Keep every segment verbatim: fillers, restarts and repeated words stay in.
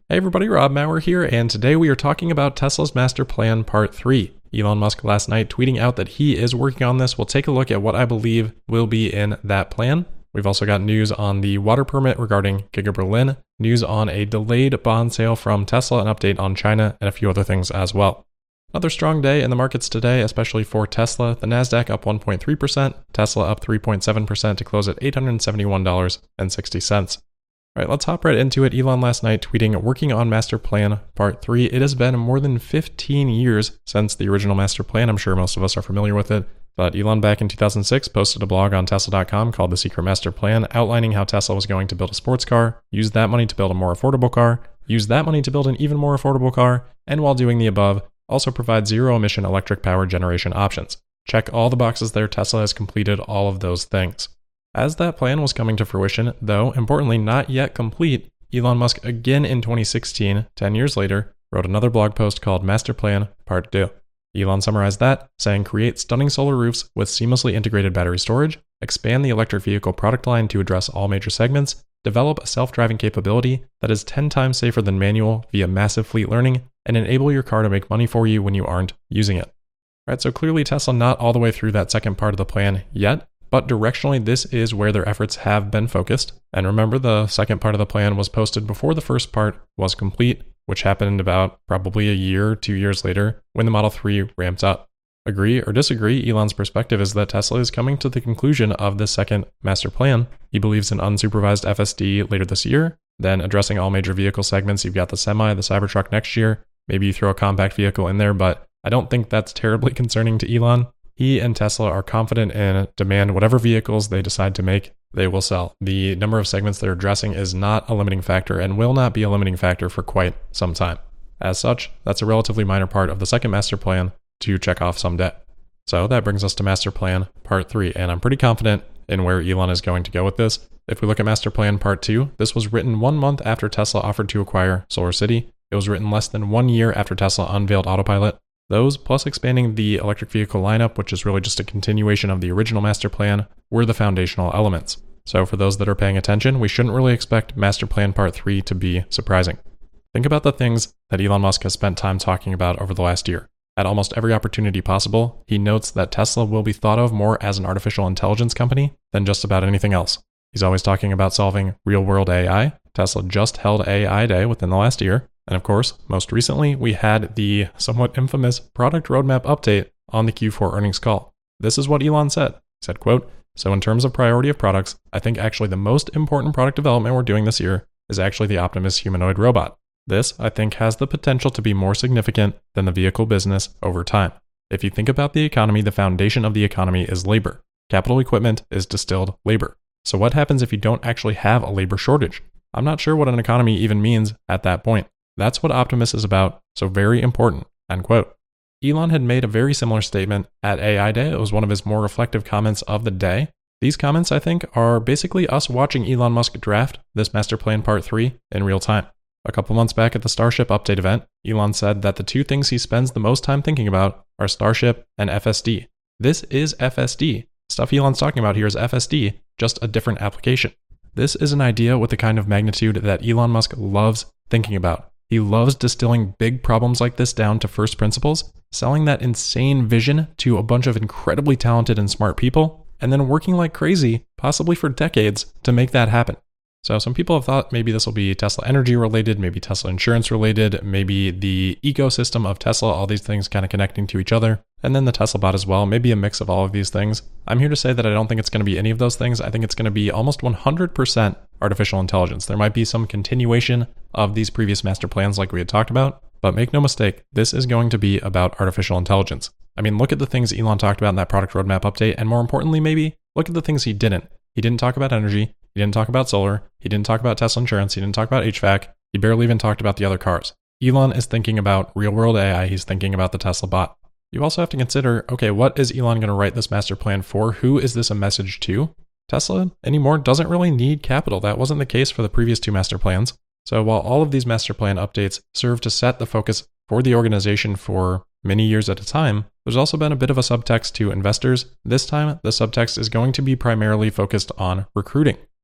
Hey everybody, Rob Maurer here, and today we are talking about Tesla's Master Plan Part three. Elon Musk last night tweeting out that he is working on this. We'll take a look at what I believe will be in that plan. We've also got news on the water permit regarding Giga Berlin, news on a delayed bond sale from Tesla, an update on China, and a few other things as well. Another strong day in the markets today, especially for Tesla. The Nasdaq up one point three percent, Tesla up three point seven percent to close at eight hundred seventy-one dollars and sixty cents. All right, let's hop right into it. Elon last night tweeting, working on Master Plan Part three. It has been more than fifteen years since the original Master Plan. I'm sure most of us are familiar with it. But Elon back in two thousand six posted a blog on Tesla dot com called The Secret Master Plan, outlining how Tesla was going to build a sports car, use that money to build a more affordable car, use that money to build an even more affordable car, and while doing the above, also provide zero-emission electric power generation options. Check all the boxes there. Tesla has completed all of those things. As that plan was coming to fruition, though importantly not yet complete, Elon Musk again in twenty sixteen, ten years later, wrote another blog post called Master Plan Part two. Elon summarized that, saying create stunning solar roofs with seamlessly integrated battery storage, expand the electric vehicle product line to address all major segments, develop a self-driving capability that is ten times safer than manual via massive fleet learning, and enable your car to make money for you when you aren't using it. All right, so clearly Tesla not all the way through that second part of the plan yet, but directionally, this is where their efforts have been focused. And remember, the second part of the plan was posted before the first part was complete, which happened about probably a year, two years later, when the Model three ramped up. Agree or disagree, Elon's perspective is that Tesla is coming to the conclusion of this second master plan. He believes in unsupervised F S D later this year, then addressing all major vehicle segments. You've got the Semi, the Cybertruck next year. Maybe you throw a compact vehicle in there, but I don't think that's terribly concerning to Elon. He and Tesla are confident in demand. Whatever vehicles they decide to make, they will sell. The number of segments they're addressing is not a limiting factor and will not be a limiting factor for quite some time. As such, that's a relatively minor part of the second master plan to check off someday. So that brings us to Master Plan Part three, and I'm pretty confident in where Elon is going to go with this. If we look at Master Plan Part two, this was written one month after Tesla offered to acquire SolarCity. It was written less than one year after Tesla unveiled Autopilot. Those, plus expanding the electric vehicle lineup, which is really just a continuation of the original master plan, were the foundational elements. So for those that are paying attention, we shouldn't really expect Master Plan Part three to be surprising. Think about the things that Elon Musk has spent time talking about over the last year. At almost every opportunity possible, he notes that Tesla will be thought of more as an artificial intelligence company than just about anything else. He's always talking about solving real-world A I. Tesla just held A I Day within the last year. And of course, most recently, we had the somewhat infamous product roadmap update on the Q four earnings call. This is what Elon said. He said, quote, "So in terms of priority of products, I think actually the most important product development we're doing this year is actually the Optimus humanoid robot. This, I think, has the potential to be more significant than the vehicle business over time. If you think about the economy, the foundation of the economy is labor. Capital equipment is distilled labor. So what happens if you don't actually have a labor shortage? I'm not sure what an economy even means at that point. That's what Optimus is about, so very important," end quote. Elon had made a very similar statement at A I Day. It was one of his more reflective comments of the day. These comments, I think, are basically us watching Elon Musk draft this Master Plan Part three in real time. A couple months back at the Starship update event, Elon said that the two things he spends the most time thinking about are Starship and F S D. This is F S D. Stuff Elon's talking about here is F S D, just a different application. This is an idea with the kind of magnitude that Elon Musk loves thinking about. He loves distilling big problems like this down to first principles, selling that insane vision to a bunch of incredibly talented and smart people, and then working like crazy, possibly for decades, to make that happen. So some people have thought maybe this will be Tesla energy related, maybe Tesla insurance related, maybe the ecosystem of Tesla, all these things kind of connecting to each other, and then the Tesla bot as well, maybe a mix of all of these things. I'm here to say that I don't think it's going to be any of those things. I think it's going to be almost one hundred percent artificial intelligence. There might be some continuation of these previous master plans like we had talked about, but make no mistake, this is going to be about artificial intelligence. I mean, look at the things Elon talked about in that product roadmap update, and more importantly, maybe, look at the things he didn't. He didn't talk about energy, he didn't talk about solar, he didn't talk about Tesla insurance, he didn't talk about H V A C, he barely even talked about the other cars. Elon is thinking about real-world A I, he's thinking about the Tesla bot. You also have to consider, okay, what is Elon going to write this master plan for? Who is this a message to? Tesla anymore doesn't really need capital. That wasn't the case for the previous two master plans. So while all of these master plan updates serve to set the focus for the organization for many years at a time, there's also been a bit of a subtext to investors. This time, the subtext is going to be primarily focused on recruiting.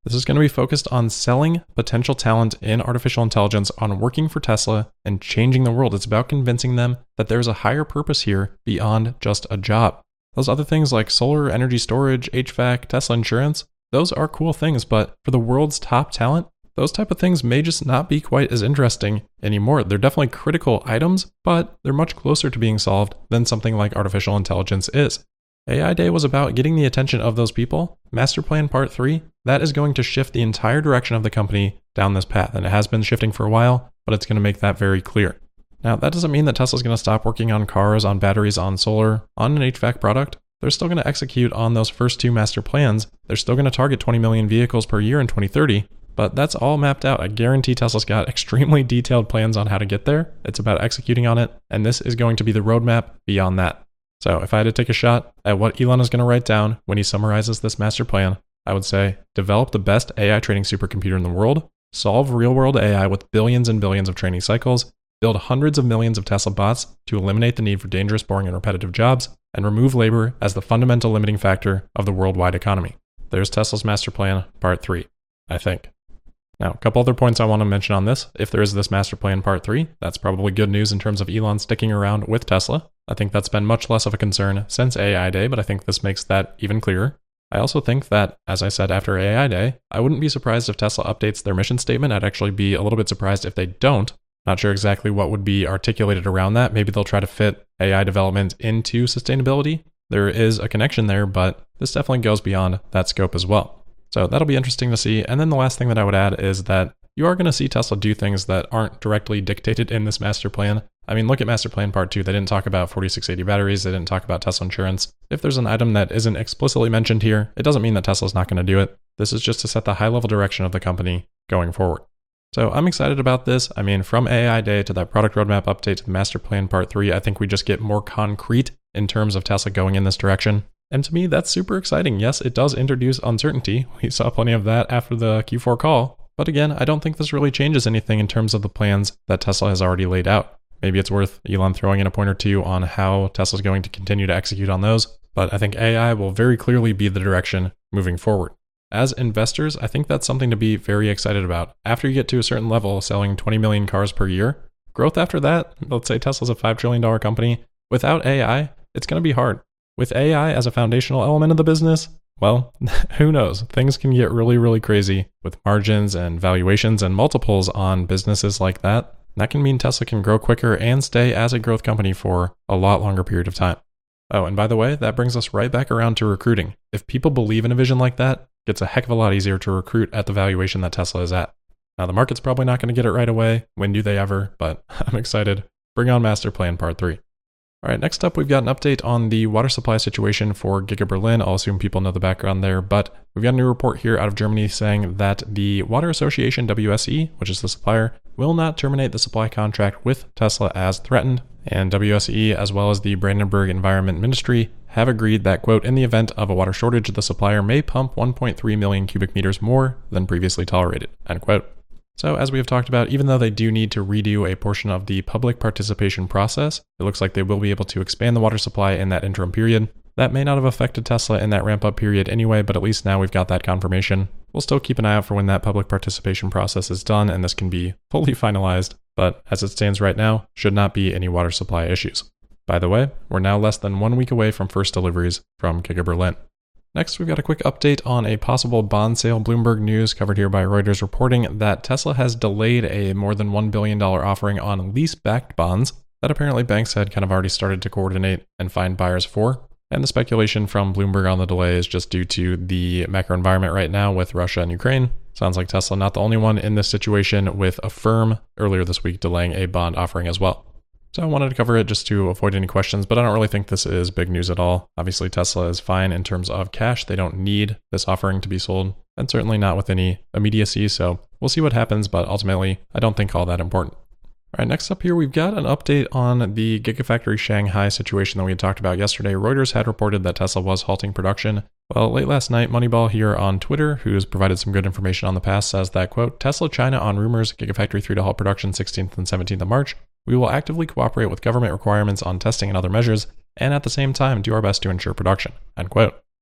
This is going to be focused on selling potential talent in artificial intelligence on working for Tesla and changing the world. It's about convincing them that there's a higher purpose here beyond just a job. Those other things like solar, energy storage, H V A C, Tesla insurance, those are cool things, but for the world's top talent, those type of things may just not be quite as interesting anymore. They're definitely critical items, but they're much closer to being solved than something like artificial intelligence is. A I Day was about getting the attention of those people. Master Plan Part three, that is going to shift the entire direction of the company down this path, and it has been shifting for a while, but it's going to make that very clear. Now, that doesn't mean that Tesla's going to stop working on cars, on batteries, on solar, on an H V A C product. They're still going to execute on those first two master plans. They're still going to target twenty million vehicles per year in twenty thirty, but that's all mapped out. I guarantee Tesla's got extremely detailed plans on how to get there. It's about executing on it, and this is going to be the roadmap beyond that. So if I had to take a shot at what Elon is going to write down when he summarizes this master plan, I would say develop the best A I training supercomputer in the world, solve real-world A I with billions and billions of training cycles, build hundreds of millions of Tesla bots to eliminate the need for dangerous, boring, and repetitive jobs, and remove labor as the fundamental limiting factor of the worldwide economy. There's Tesla's master plan, part three, I think. Now, a couple other points I want to mention on this. If there is this master plan part three, that's probably good news in terms of Elon sticking around with Tesla. I think that's been much less of a concern since A I Day, but I think this makes that even clearer. I also think that, as I said after A I Day, I wouldn't be surprised if Tesla updates their mission statement. I'd actually be a little bit surprised if they don't. Not sure exactly what would be articulated around that. Maybe they'll try to fit A I development into sustainability. There is a connection there, but this definitely goes beyond that scope as well. So that'll be interesting to see. And then the last thing that I would add is that you are going to see Tesla do things that aren't directly dictated in this master plan. I mean, look at master plan part two. They didn't talk about forty-six eighty batteries. They didn't talk about Tesla insurance. If there's an item that isn't explicitly mentioned here, it doesn't mean that Tesla's not going to do it. This is just to set the high level direction of the company going forward. So I'm excited about this. I mean, from A I Day to that product roadmap update to the master plan part three, I think we just get more concrete in terms of Tesla going in this direction. And to me, that's super exciting. Yes, it does introduce uncertainty. We saw plenty of that after the Q four call. But again, I don't think this really changes anything in terms of the plans that Tesla has already laid out. Maybe it's worth Elon throwing in a point or two on how Tesla's going to continue to execute on those. But I think A I will very clearly be the direction moving forward. As investors, I think that's something to be very excited about. After you get to a certain level, selling twenty million cars per year, growth after that, let's say Tesla's a five trillion dollars company, without A I, it's going to be hard. With A I as a foundational element of the business, well, who knows? Things can get really, really crazy with margins and valuations and multiples on businesses like that. That can mean Tesla can grow quicker and stay as a growth company for a lot longer period of time. Oh, and by the way, that brings us right back around to recruiting. If people believe in a vision like that, it's a heck of a lot easier to recruit at the valuation that Tesla is at. Now, the market's probably not going to get it right away. When do they ever? But I'm excited. Bring on Master Plan Part three. All right, next up, we've got an update on the water supply situation for Giga Berlin. I'll assume people know the background there, but we've got a new report here out of Germany saying that the Water Association, W S E, which is the supplier, will not terminate the supply contract with Tesla as threatened. And W S E, as well as the Brandenburg Environment Ministry, have agreed that, quote, in the event of a water shortage, the supplier may pump one point three million cubic meters more than previously tolerated, end quote. So as we have talked about, even though they do need to redo a portion of the public participation process, it looks like they will be able to expand the water supply in that interim period. That may not have affected Tesla in that ramp-up period anyway, but at least now we've got that confirmation. We'll still keep an eye out for when that public participation process is done and this can be fully finalized, but as it stands right now, should not be any water supply issues. By the way, we're now less than one week away from first deliveries from Giga Berlin. Next, we've got a quick update on a possible bond sale. Bloomberg News, covered here by Reuters, reporting that Tesla has delayed a more than one billion dollars offering on lease-backed bonds that apparently banks had kind of already started to coordinate and find buyers for. And the speculation from Bloomberg on the delay is just due to the macro environment right now with Russia and Ukraine. Sounds like Tesla not the only one in this situation, with Affirm earlier this week delaying a bond offering as well. So I wanted to cover it just to avoid any questions, but I don't really think this is big news at all. Obviously, Tesla is fine in terms of cash. They don't need this offering to be sold, and certainly not with any immediacy. So we'll see what happens, but ultimately, I don't think all that important. All right, next up here, we've got an update on the Gigafactory Shanghai situation that we had talked about yesterday. Reuters had reported that Tesla was halting production. Well, late last night, Moneyball here on Twitter, who's provided some good information on the past, says that, quote, Tesla China on rumors Gigafactory three to halt production sixteenth and seventeenth of March. We will actively cooperate with government requirements on testing and other measures, and at the same time do our best to ensure production, end quote.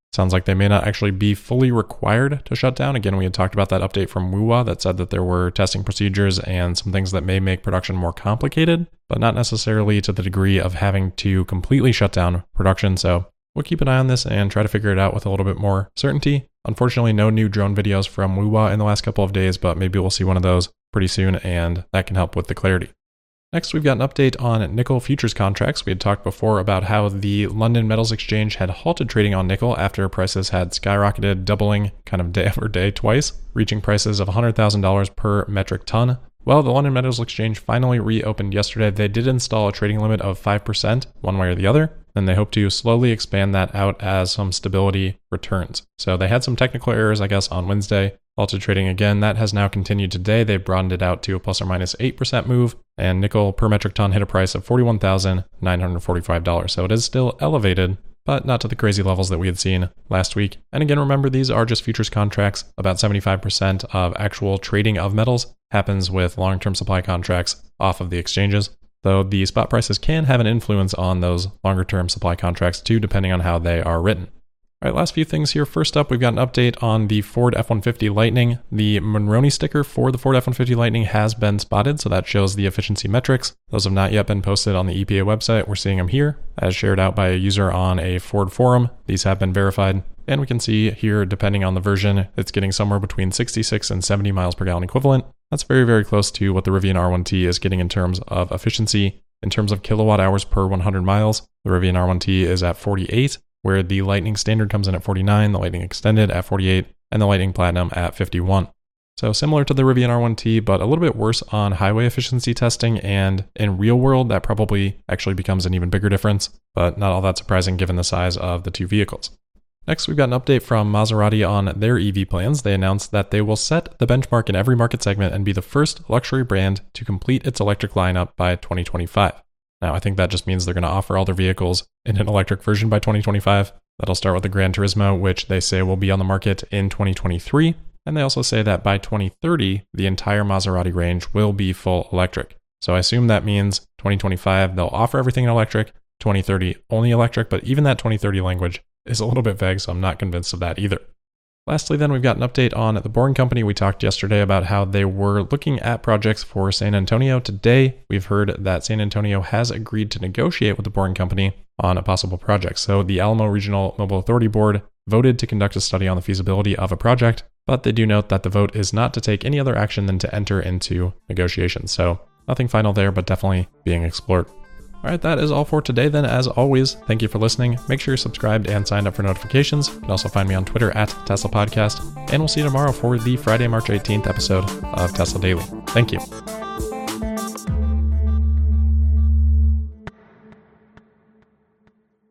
Sounds like they may not actually be fully required to shut down. Again, we had talked about that update from WUWA that said that there were testing procedures and some things that may make production more complicated, but not necessarily to the degree of having to completely shut down production. So we'll keep an eye on this and try to figure it out with a little bit more certainty. Unfortunately, no new drone videos from WUWA in the last couple of days, but maybe we'll see one of those pretty soon, and that can help with the clarity. Next, we've got an update on nickel futures contracts. We had talked before about how the London Metals Exchange had halted trading on nickel after prices had skyrocketed, doubling kind of day over day twice, reaching prices of one hundred thousand dollars per metric ton. Well, the London Metals Exchange finally reopened yesterday. They did install a trading limit of five percent one way or the other, and they hope to slowly expand that out as some stability returns. So they had some technical errors, I guess, on Wednesday. Halted trading again. That has now continued today. They've broadened it out to a plus or minus eight percent move, and nickel per metric ton hit a price of forty-one thousand nine hundred forty-five dollars. So it is still elevated, but not to the crazy levels that we had seen last week. And again, remember, these are just futures contracts. About seventy-five percent of actual trading of metals happens with long-term supply contracts off of the exchanges, though the spot prices can have an influence on those longer-term supply contracts too, depending on how they are written. All right, last few things here. First up, we've got an update on the Ford F one fifty Lightning. The Monroney sticker for the Ford F one fifty Lightning has been spotted, so that shows the efficiency metrics. Those have not yet been posted on the E P A website. We're seeing them here, as shared out by a user on a Ford forum. These have been verified, and we can see here, depending on the version, it's getting somewhere between sixty-six and seventy miles per gallon equivalent. That's very, very close to what the Rivian R one T is getting in terms of efficiency. In terms of kilowatt hours per one hundred miles, the Rivian R one T is at forty-eight, where the Lightning Standard comes in at forty-nine, the Lightning Extended at forty-eight, and the Lightning Platinum at fifty-one. So similar to the Rivian R one T, but a little bit worse on highway efficiency testing, and in real world, that probably actually becomes an even bigger difference, but not all that surprising given the size of the two vehicles. Next, we've got an update from Maserati on their E V plans. They announced that they will set the benchmark in every market segment and be the first luxury brand to complete its electric lineup by twenty twenty-five. Now, I think that just means they're going to offer all their vehicles in an electric version by twenty twenty-five. That'll start with the Gran Turismo, which they say will be on the market in twenty twenty-three. And they also say that by twenty thirty, the entire Maserati range will be full electric. So I assume that means twenty twenty-five, they'll offer everything in electric, twenty thirty only electric, but even that twenty thirty language is a little bit vague, so I'm not convinced of that either. Lastly, then, we've got an update on the Boring Company. We talked yesterday about how they were looking at projects for San Antonio. Today, we've heard that San Antonio has agreed to negotiate with the Boring Company on a possible project. So the Alamo Regional Mobile Authority Board voted to conduct a study on the feasibility of a project, but they do note that the vote is not to take any other action than to enter into negotiations. So nothing final there, but definitely being explored. All right, that is all for today then. As always, thank you for listening. Make sure you're subscribed and signed up for notifications. You can also find me on Twitter at Tesla Podcast, and we'll see you tomorrow for the Friday, March eighteenth episode of Tesla Daily. Thank you.